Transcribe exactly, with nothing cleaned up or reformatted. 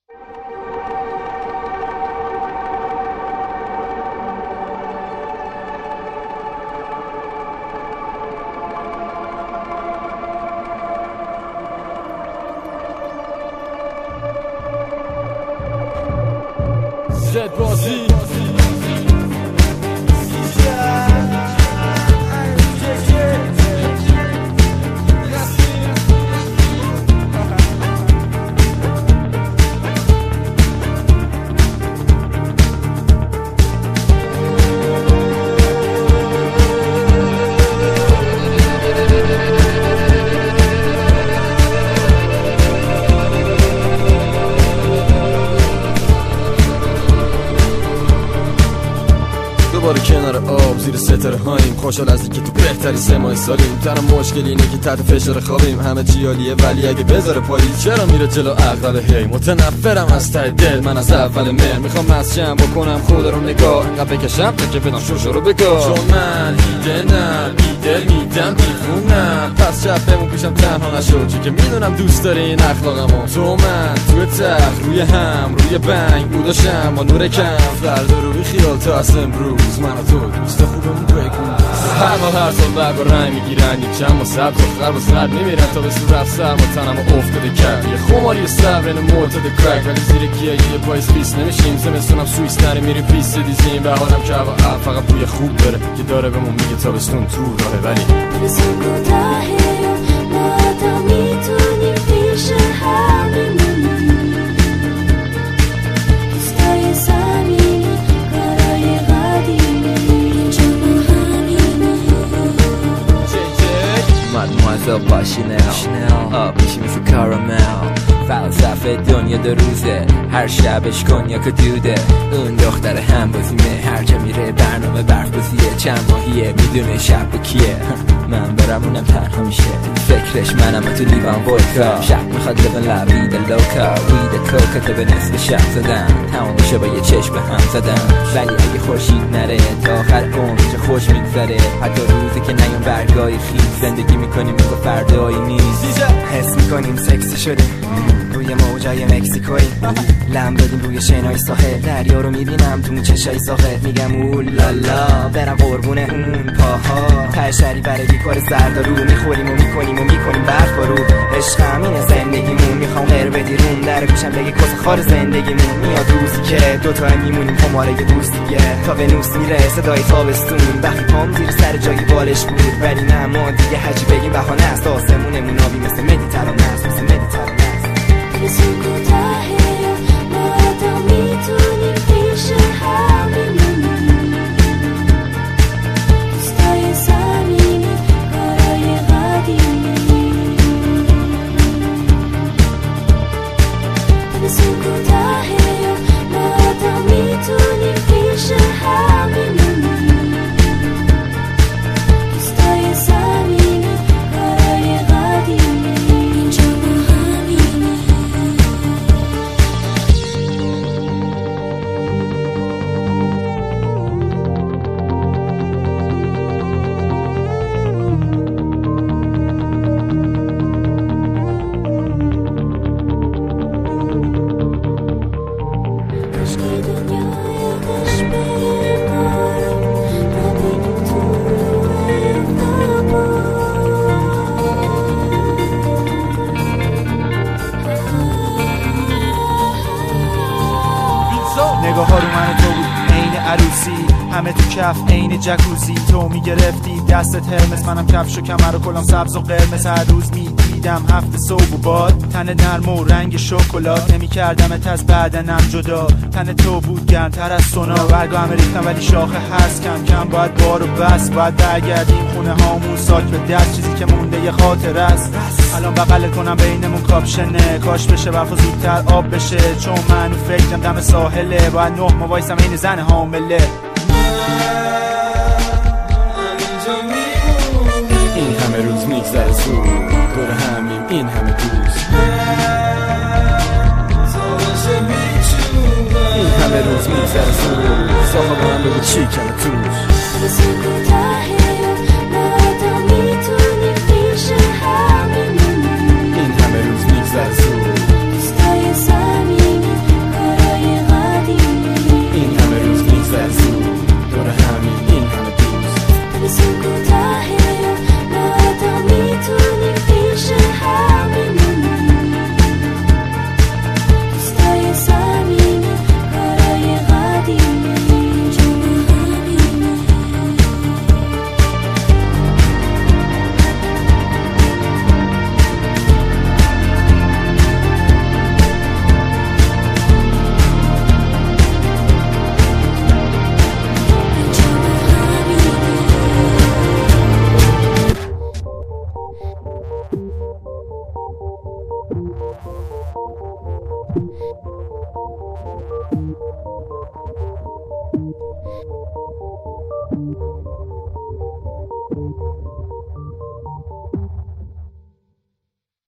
زد بازی دوباره کنار آب زیر ستاره هاییم، خوشحال از اینکه تو بهتری سه ماه سالیم. تنها مشکل اینه که تحت فشار خوابیم، همه چی عالیه ولی اگه بذاره پاییز چرا میره جلو عقل؟ هی متنفرم از ته دل، من از اول مهر میخوام مسجم بکنم خدا رو نگاه، انقدر بکشم تا که بدم شور رو بگاه. چون من ایده نه بیدل میدم دیفونم، پس شب بمون پیشم تنها نشو، چون که میدونم دوست داری این اخلاقمو. تو من توی تخت روی هم روی بنگ بوداشم با نور کم، فردا رو بی خیال تا از امروز من و تو دوست خوبمون بگو. هر ماه هر سال برگ و رنگ میگیرن، یک چند ما سبز و خرب و سرد میمیرن تا به صورت سرما تنم افتاده کرد. یه خماری صبر این معتاد کرک، ولی زیر گیایی یه پایز بیست نمیشیم. زمستونم سوئیس نری میریم پیست دیزیم، به حالم که هوا فقط بوی خوب داره که داره بهمون میگه تابستون تو راهه. ولی تابستون کوتاهه ما تا میتونیم پیش هم بمونیم، دوستای صمیمی کارای قدیمی جمع همینه. Mademoiselle با شنل آب میشی مثل کارامل، فلسفه دنیا دو روزه، هر شبش کنیاک و دوده. اون دختر هم بازیمه، هر جا میره برنامه برف بازیه. چند ماهیه میدونه شب با کیه، من برم اونم تنها میشه. فکرش منم تو لیوان ودکا، شب میخواد لبن لبید لوکا، وید کوکا تا به نصف شب زدن، تمام میشه با یه چشم به هم زدن. ولی اگه خورشید نره تا آخر عمر چه خوش میگذره، حتی روزی که نیام برگای خیز زندگی میکنیم مثل فردایی نیست. حس میکنیم سکسی شده روی موجای مکزیکویی، لم دادیم روی شنای ساحل، دریا رو میبینم تو چشای ساحل، میگم اولالا برم قربونه اون پاها. ته شری برای بیکار زردارو میخوریم و میکنیم و میکنیم برف بارو. عشق همینه زندگیمون، میخوام غیر بدیرون در پیشم بگی کس خار زندگیمون. میاد روزی که دوتا میمونیم خماره یه دوست دیگه، تا به نوست میره صدای تابستون. وقتی پام زیر سر جایی بالش بود، ولی نه ما دیگه هجی بگیم بهانه است. آسمونمون آبی مثل مدیترانه است، مثل مدیترانه است. تابستون کوتاهه ما تا میتونیم پیش هم بمونیم، دوستای صمیمی کارای قدیمی. تابستون کوتاهه ما تا میتونیم پیش هم بمونیم، دوستای صمیمی کارای قدیمی اینجا با همینه. کاشکی دنیای دشت بره بارم، نبینیم تو نگاه ها رو من تو بود عین عروسی، همه تو کف عین جکوزی. تو میگرفتی دستت هرمس، منم کفش و کمر و کلام سبز و قرمز. هر روز میدیدم هفت صبح و باد، تن نرم و رنگ شکلات. نمیکردمت از بدنم جدا، تن تو بود گرمتر از سونا. برگام ریختم ولی شاخه هست، کم کم باید بارو بس. باید برگردیم خونه هامون ساک به دست، چیزی که مونده یه خاطر است. الان بغلت کنم بینمون کاپشنه، کاش بشه برف زودتر آب بشه. چون من فکرم دم ساحله، باید نه ما وایسم این زن حامله. این همه روز میگذره زود، دور همیم این همه دوست. این همه روز میگذره زود، صاحب من بگو چی کمه توش. تابستون کوتاهه